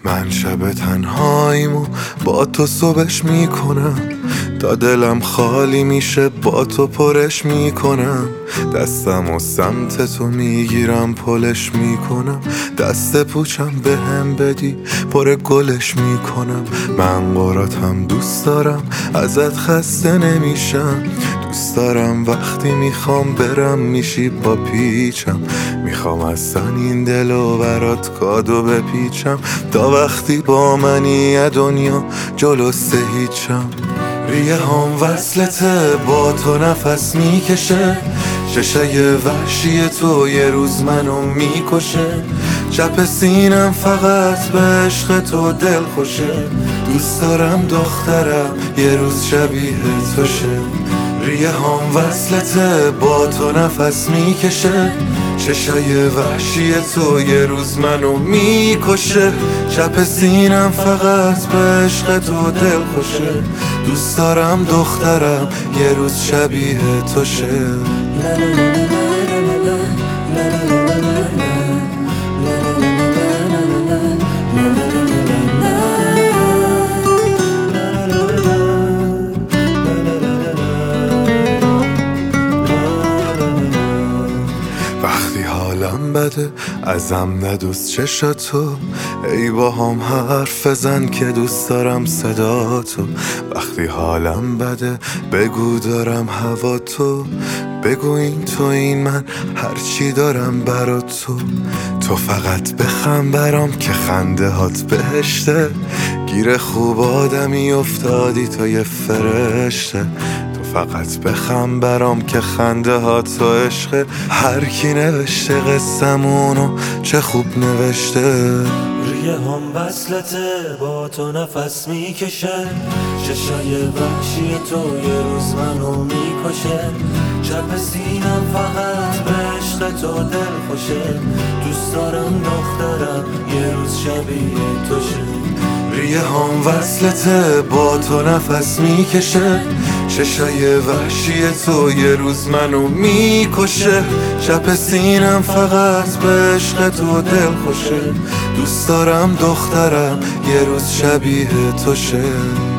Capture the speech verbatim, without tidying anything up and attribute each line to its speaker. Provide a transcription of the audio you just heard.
Speaker 1: من شب تنهاییمو با تو صبحش میکنم، تا دلم خالی میشه با تو پرش میکنم. دستم و سمت تو میگیرم پلش میکنم، دست پوچم به هم بدی پر گلش میکنم. من قراتم دوست دارم ازت خسته نمیشم، دوست دارم وقتی میخوام برم میشی با پیچم. میخوام اصلا این دلو برات کادو بپیچم، تا وقتی با منی دنیا جلوسته هیچم. ریه هم وصلته با تو نفس میکشه، چشای وحشی تو یه روز منو میکشه. چپ سینم فقط به عشق تو دل خوشه، دوست دارم دخترم یه روز شبیه تو شه. ریه هم وصلته با تو نفس میکشه، چشای وحشی تو یه روز منو میکشه. چپ سینم فقط به عشق تو دل خوشه، دوست دارم دخترم یه روز شبیه تو شه. وقتی حالم بده ازم ندوست چشاتو، ای با هم حرف بزن که دوست دارم صدا تو. وقتی حالم بده بگو دارم هوا تو، بگو این تو این من هرچی دارم برا تو. تو فقط بخند برام که خنده هات بهشته، گیر خوب آدمی افتادی تو یه فرشته. فقط بخم برام که خنده ها تو عشقه، هر کی نوشته قصمونو چه خوب نوشته.
Speaker 2: ریه هم وصلته با تو نفس میکشه، چشای وحشی تو یه روز منو میکشه. چپ سینم فقط به عشق تو دل خوشه، دوست دارم دخترم یه روز شبیه تو شه.
Speaker 1: ریه هم وصلته با تو نفس میکشه، چشای وحشی تو یه روز منو میکشه. چپ سینم فقط به عشق تو دل خوشه، دوست دارم دخترم یه روز شبیه تو شه.